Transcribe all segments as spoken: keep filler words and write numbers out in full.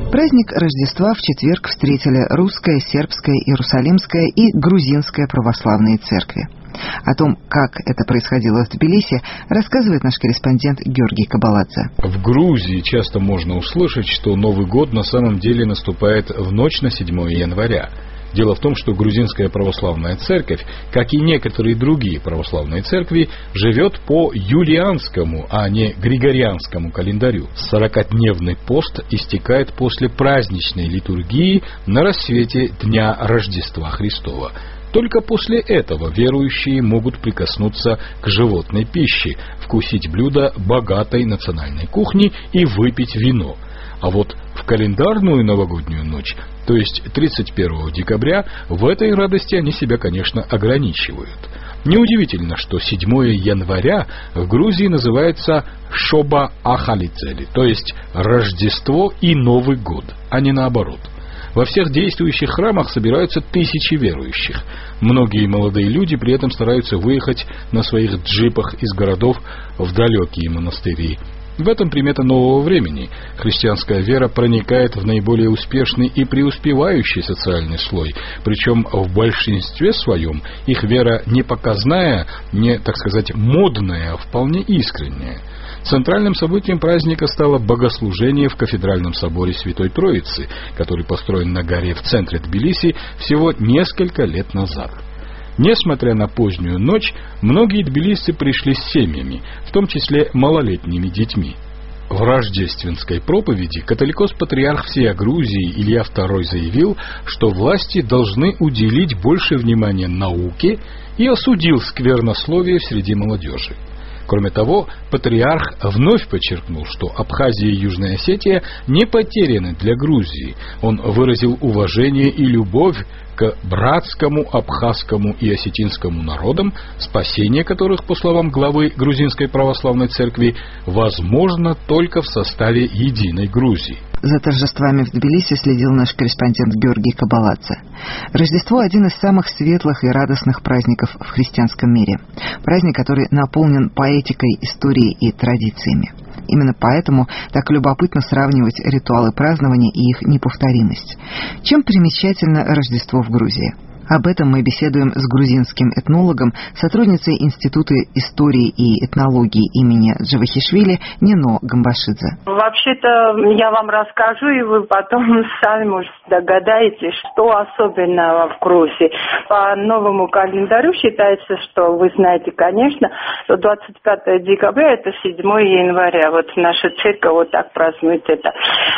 Праздник Рождества в четверг встретили русская, сербская, иерусалимская и грузинская православные церкви. О том, как это происходило в Тбилиси, рассказывает наш корреспондент Георгий Кабаладзе. В Грузии часто можно услышать, что Новый год на самом деле наступает в ночь на седьмое января. Дело в том, что грузинская православная церковь, как и некоторые другие православные церкви, живет по юлианскому, а не григорианскому календарю. сорокадневный пост истекает после праздничной литургии на рассвете дня Рождества Христова. Только после этого верующие могут прикоснуться к животной пище, вкусить блюда богатой национальной кухни и выпить вино. А вот в календарную новогоднюю ночь, то есть тридцать первого декабря, в этой радости они себя, конечно, ограничивают. Неудивительно, что седьмое января в Грузии называется Шоба Ахалицели, то есть Рождество и Новый год, а не наоборот. Во всех действующих храмах собираются тысячи верующих. Многие молодые люди при этом стараются выехать на своих джипах из городов в далекие монастыри. В этом примета нового времени. Христианская вера проникает в наиболее успешный и преуспевающий социальный слой, причем в большинстве своем их вера не показная, не, так сказать, модная, а вполне искренняя. Центральным событием праздника стало богослужение в кафедральном соборе Святой Троицы, который построен на горе в центре Тбилиси всего несколько лет назад. Несмотря на позднюю ночь, многие тбилисцы пришли с семьями, в том числе малолетними детьми. В рождественской проповеди католикос-патриарх всей Грузии Илья второй заявил, что власти должны уделить больше внимания науке, и осудил сквернословие среди молодежи. Кроме того, патриарх вновь подчеркнул, что Абхазия и Южная Осетия не потеряны для Грузии. Он выразил уважение и любовь к братскому абхазскому и осетинскому народам, спасение которых, по словам главы Грузинской православной церкви, возможно только в составе единой Грузии. За торжествами в Тбилиси следил наш корреспондент Георгий Кабаладзе. Рождество – один из самых светлых и радостных праздников в христианском мире. Праздник, который наполнен поэтикой, историей и традициями. Именно поэтому так любопытно сравнивать ритуалы празднования и их неповторимость. Чем примечательно Рождество в Грузии? Об этом мы беседуем с грузинским этнологом, сотрудницей Института истории и этнологии имени Джавахишвили Нино Гамбашидзе. Вообще-то я вам расскажу, и вы потом сами, может, догадаетесь, что особенного в Грузии. По новому календарю считается, что вы знаете, конечно, что двадцать пятого декабря это седьмое января. Вот наша церковь вот так празднует это.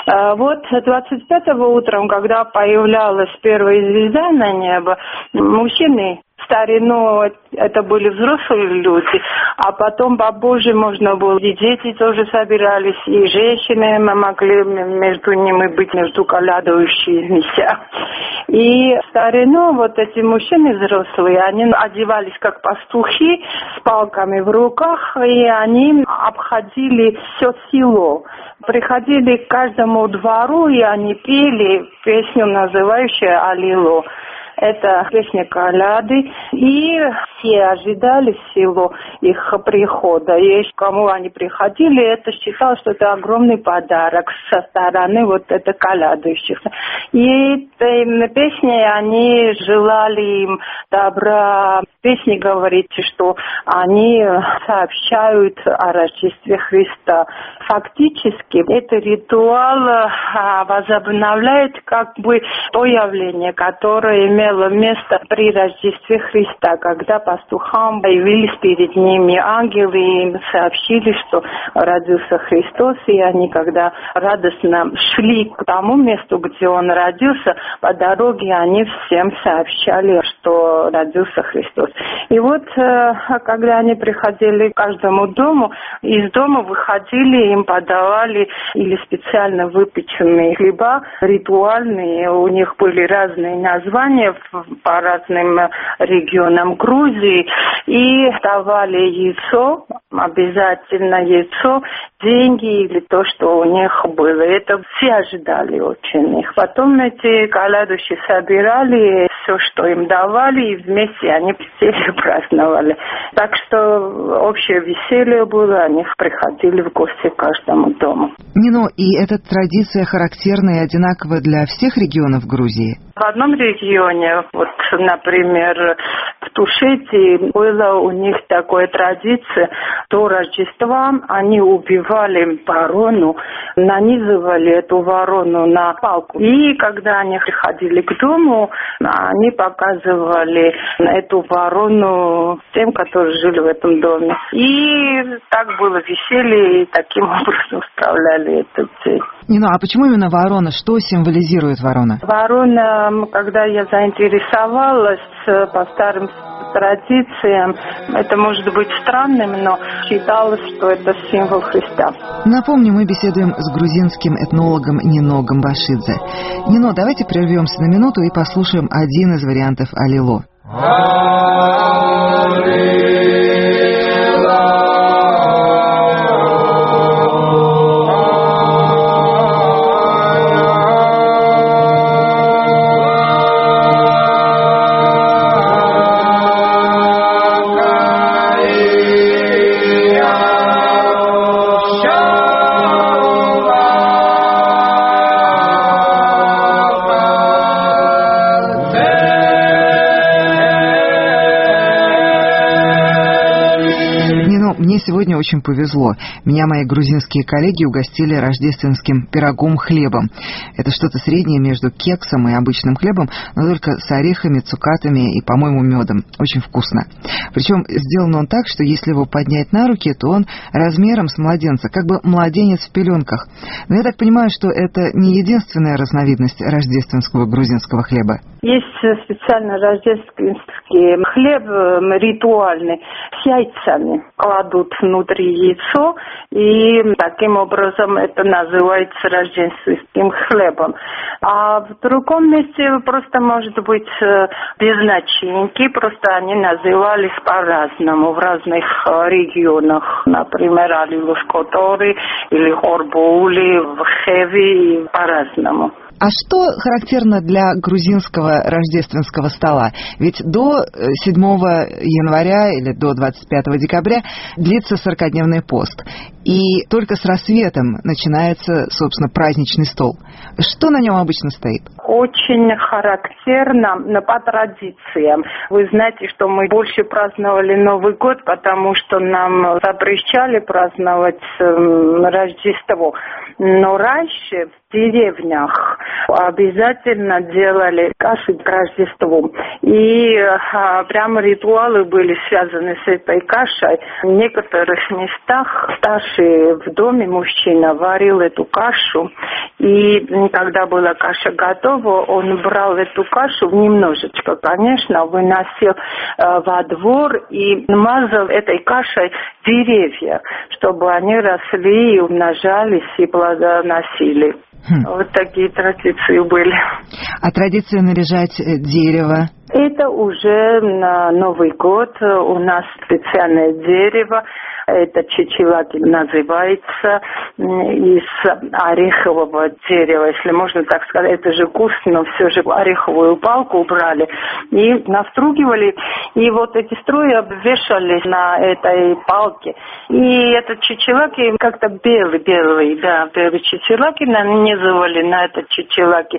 Вот двадцать пятого утром, когда появлялась первая звезда на небо, мужчины в старину это были взрослые люди, а потом попозже можно было, и дети тоже собирались, и женщины могли между ними быть, между колядующимися. И в старину вот эти мужчины взрослые, они одевались как пастухи с палками в руках, и они обходили все село. Приходили к каждому двору, и они пели песню, называющую «Аллило». Это песня коляды, и все ожидали в село их прихода. И кому они приходили, это считалось, что это огромный подарок со стороны вот это колядующих. И этой песней они желали им добра. Песни говорит, что они сообщают о Рождестве Христа. Фактически, этот ритуал возобновляет как бы то явление, которое имело место при Рождестве Христа, когда пастухам появились перед ними ангелы и им сообщили, что родился Христос, и они, когда радостно шли к тому месту, где он родился, по дороге они всем сообщали, что родился Христос. И вот, когда они приходили к каждому дому, из дома выходили, им подавали или специально выпеченные хлеба, ритуальные, у них были разные названия по разным регионам Грузии, и давали яйцо, обязательно яйцо, деньги или то, что у них было. Это все ожидали очень их. Потом эти колядуши собирали, все, что им давали, и вместе они все праздновали. Так что общее веселье было, они приходили в гости к каждому дому. Нино, и эта традиция характерна и одинакова для всех регионов Грузии? В одном регионе, вот, например, в Тушете была у них такая традиция, до Рождества они убивали ворону, нанизывали эту ворону на палку. И когда они приходили к дому, они показывали эту ворону тем, которые жили в этом доме. И так было веселье, и таким образом справляли этот день. Нино, а почему именно ворона? Что символизирует ворона? Ворона, когда я заинтересовалась по старым традициям, это может быть странным, но считалось, что это символ Христа. Напомню, мы беседуем с грузинским этнологом Нино Гамбашидзе. Нино, давайте прервемся на минуту и послушаем один из вариантов «Аллило». Сегодня очень повезло. Меня мои грузинские коллеги угостили рождественским пирогом-хлебом. Это что-то среднее между кексом и обычным хлебом, но только с орехами, цукатами и, по-моему, медом. Очень вкусно. Причем сделан он так, что если его поднять на руки, то он размером с младенца, как бы младенец в пеленках. Но я так понимаю, что это не единственная разновидность рождественского грузинского хлеба. Есть специально рождественский хлеб ритуальный с яйцами. Кладут внутри яйцо, и таким образом это называется рождественским хлебом. А в другом месте просто может быть без начинки, просто они назывались по-разному в разных регионах. Например, алилушкотори или хорбоули в Хеви, по-разному. А что характерно для грузинского рождественского стола? Ведь до седьмого января или до двадцать пятого декабря длится сорокадневный пост. И только с рассветом начинается, собственно, праздничный стол. Что на нем обычно стоит? Очень характерно по традициям. Вы знаете, что мы больше праздновали Новый год, потому что нам запрещали праздновать э, Рождество. Но раньше в деревнях обязательно делали кашу к Рождеству. И а, прямо ритуалы были связаны с этой кашей. В некоторых местах старший в доме мужчина варил эту кашу. И когда была каша готова, он брал эту кашу немножечко, конечно, выносил э, во двор и мазал этой кашей деревья, чтобы они росли и умножались и плодоносили. Хм. Вот такие традиции были. А традиция наряжать дерево? Это уже на Новый год у нас специальное дерево. Это чечилаки называется, из орехового дерева, если можно так сказать. Это же куст, но все же ореховую палку убрали и настругивали. И вот эти струи обвешали на этой палке. И этот чечилаки как-то белый-белый, да, белые чечилаки нанизывали на этот чечилаки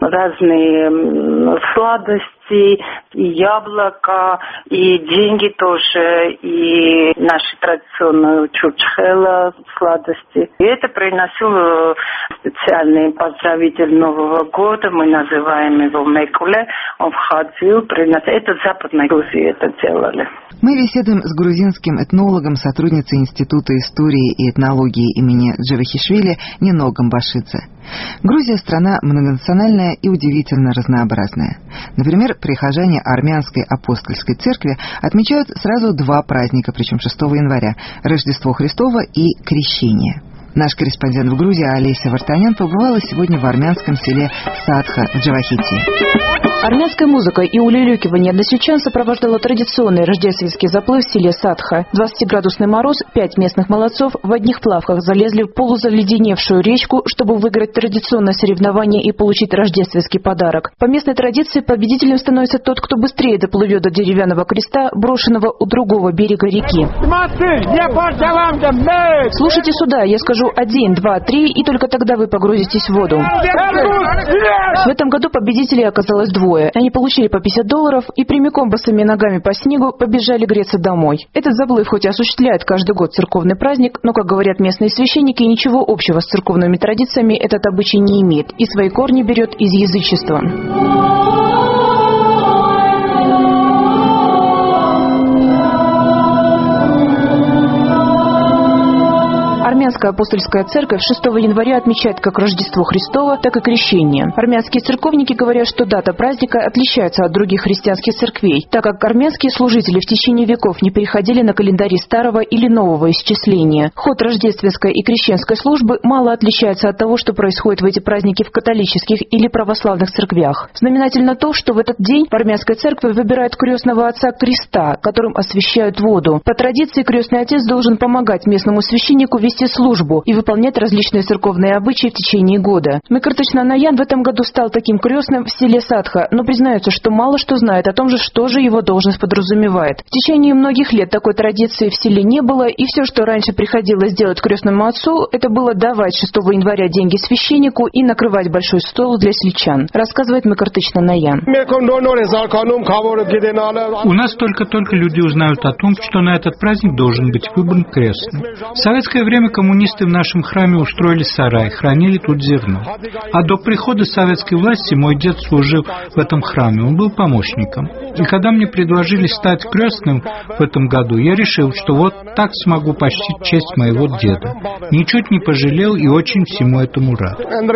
разные сладости, и яблоко, и деньги тоже, и наши традиционные чурчхела, сладости. И это приносил специальный поздравитель Нового года, мы называем его Мекуле, он входил, приносил. Это в Западной Грузии это делали. Мы беседуем с грузинским этнологом, сотрудницей Института истории и этнологии имени Джавахишвили Нино Гамбашидзе. Грузия – страна многонациональная и удивительно разнообразная. Например, прихожане армянской апостольской церкви отмечают сразу два праздника, причем шестого января – Рождество Христово и Крещение. Наш корреспондент в Грузии Олеся Вартанян побывала сегодня в армянском селе Садха в Джавахитии. Армянская музыка и улюлюкивание односельчан сопровождало традиционный рождественский заплыв в селе Садха. двадцатиградусный мороз, пять местных молодцов в одних плавках залезли в полузаледеневшую речку, чтобы выиграть традиционное соревнование и получить рождественский подарок. По местной традиции победителем становится тот, кто быстрее доплывет до деревянного креста, брошенного у другого берега реки. Слушайте сюда, я скажу один, два, три, и только тогда вы погрузитесь в воду. В этом году победителей оказалось двое. Они получили по пятьдесят долларов и прямиком босыми ногами по снегу побежали греться домой. Этот заплыв хоть и осуществляет каждый год церковный праздник, но, как говорят местные священники, ничего общего с церковными традициями этот обычай не имеет и свои корни берет из язычества. Армянская апостольская церковь шестого января отмечает как Рождество Христово, так и Крещение. Армянские церковники говорят, что дата праздника отличается от других христианских церквей, так как армянские служители в течение веков не переходили на календари старого или нового исчисления. Ход рождественской и крещенской службы мало отличается от того, что происходит в эти праздники в католических или православных церквях. Знаменательно то, что в этот день в армянской церкви выбирают крестного отца креста, которым освящают воду. По традиции крестный отец должен помогать местному священнику вести службу и выполнять различные церковные обычаи в течение года. Мыкыртыч Нанаян в этом году стал таким крестным в селе Садха, но признается, что мало что знает о том же, что же его должность подразумевает. В течение многих лет такой традиции в селе не было, и все, что раньше приходилось делать крестному отцу, это было давать шестого января деньги священнику и накрывать большой стол для сельчан, рассказывает Мыкыртыч Нанаян. У нас только-только люди узнают о том, что на этот праздник должен быть выбран крестный. В советское время коммунисты в нашем храме устроили сарай, хранили тут зерно. А до прихода советской власти мой дед служил в этом храме, он был помощником. И когда мне предложили стать крестным в этом году, я решил, что вот так смогу почтить честь моего деда. Ничуть не пожалел и очень всему этому рад.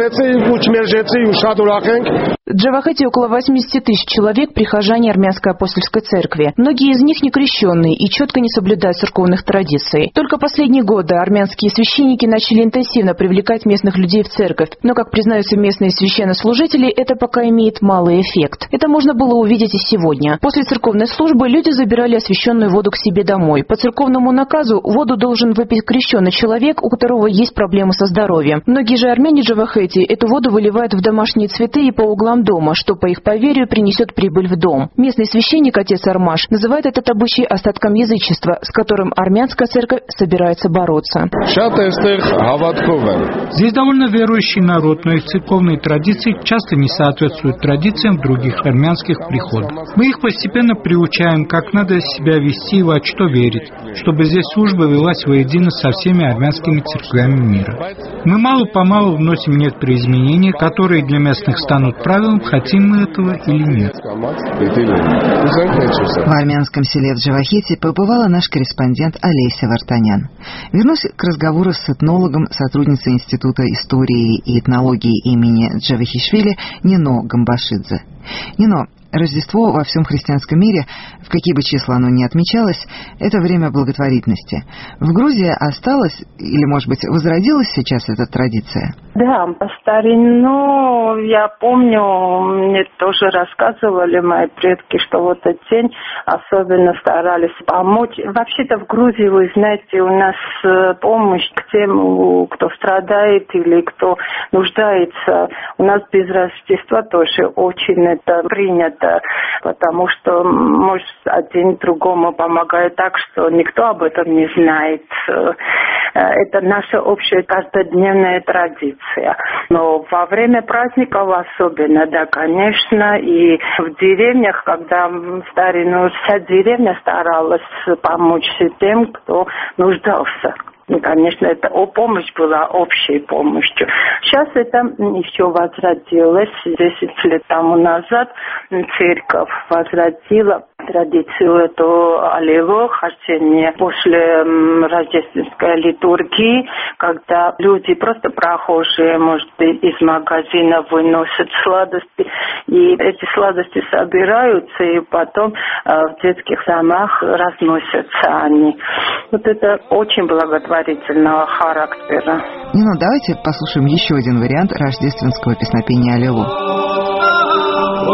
В Джавахете около восемьдесят тысяч человек прихожане армянской апостольской церкви. Многие из них не крещенные и четко не соблюдают церковных традиций. Только последние годы армянские священники начали интенсивно привлекать местных людей в церковь. Но, как признаются местные священнослужители, это пока имеет малый эффект. Это можно было увидеть и сегодня. После церковной службы люди забирали освященную воду к себе домой. По церковному наказу воду должен выпить крещенный человек, у которого есть проблемы со здоровьем. Многие же армяне Джавахети эту воду выливают в домашние цветы и по углам дома, что, по их поверью, принесет прибыль в дом. Местный священник, отец Армаш, называет этот обычай остатком язычества, с которым армянская церковь собирается бороться. Здесь довольно верующий народ, но их церковные традиции часто не соответствуют традициям других армянских приходов. Мы их постепенно приучаем, как надо себя вести и во что верить, чтобы здесь служба велась воедино со всеми армянскими церквями мира. Мы мало-помалу вносим некоторые изменения, которые для местных станут правилом, хотим мы этого или нет. В армянском селе в Джавахете побывала наш корреспондент Олеся Вартанян. Вернусь к разговору с этнологом, сотрудницей Института истории и этнологии имени Джавахишвили Нино Гамбашидзе. Нино, Рождество во всем христианском мире, в какие бы числа оно ни отмечалось, это время благотворительности. В Грузии осталась или, может быть, возродилась сейчас эта традиция? Да, по старину я помню, мне тоже рассказывали мои предки, что в этот день особенно старались помочь. Вообще-то в Грузии, вы знаете, у нас помощь к тем, кто страдает или кто нуждается. У нас без Рождества тоже очень это принято, потому что, может, один другому помогает так, что никто об этом не знает. Это наша общая каждодневная традиция. Но во время праздников особенно, да, конечно, и в деревнях, когда в старину вся деревня старалась помочь тем, кто нуждался. И, конечно, это помощь была общей помощью. Сейчас это еще возродилось. Десять лет тому назад церковь возродила традицию эту аллилуйю, хождение после рождественской литургии, когда люди, просто прохожие, может быть, из магазина выносят сладости, и эти сладости собираются, и потом в детских домах разносятся они. Вот это очень благотворительного характера. Ну, давайте послушаем еще один вариант рождественского песнопения «Аллилуйя».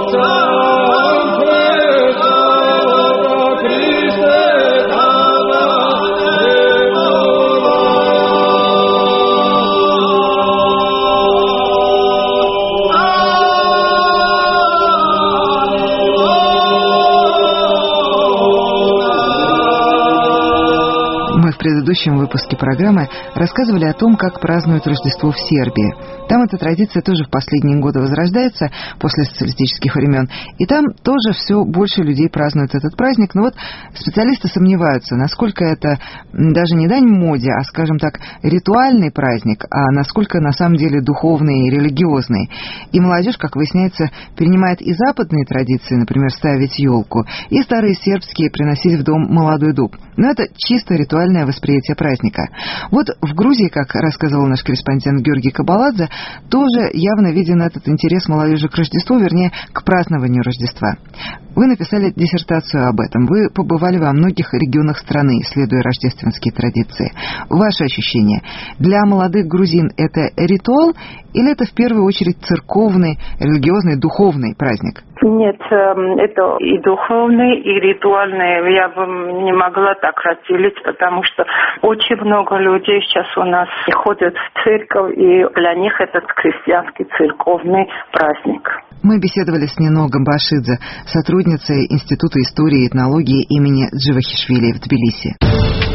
В предыдущем выпуске программы рассказывали о том, как празднуют Рождество в Сербии. Там эта традиция тоже в последние годы возрождается после социалистических времен, и там тоже все больше людей празднуют этот праздник. Но вот специалисты сомневаются, насколько это даже не дань моде, а, скажем так, ритуальный праздник, а насколько на самом деле духовный и религиозный. И молодежь, как выясняется, перенимает и западные традиции, например, ставить елку, и старые сербские приносить в дом молодой дуб. Но это чисто ритуальное восприятие праздника. Вот в Грузии, как рассказывал наш корреспондент Георгий Кабаладзе, тоже явно виден этот интерес молодежи к Рождеству, вернее, к празднованию Рождества. Вы написали диссертацию об этом. Вы побывали во многих регионах страны, исследуя рождественские традиции. Ваши ощущения? Для молодых грузин это ритуал или это в первую очередь церковный, религиозный, духовный праздник? Нет, это и духовный, и ритуальный. Я бы не могла так разделить, потому что очень много людей сейчас у нас ходят в церковь, и для них этот христианский церковный праздник. Мы беседовали с Нино Гамбашидзе, сотрудницей Института истории и этнологии имени Дживахишвили в Тбилиси.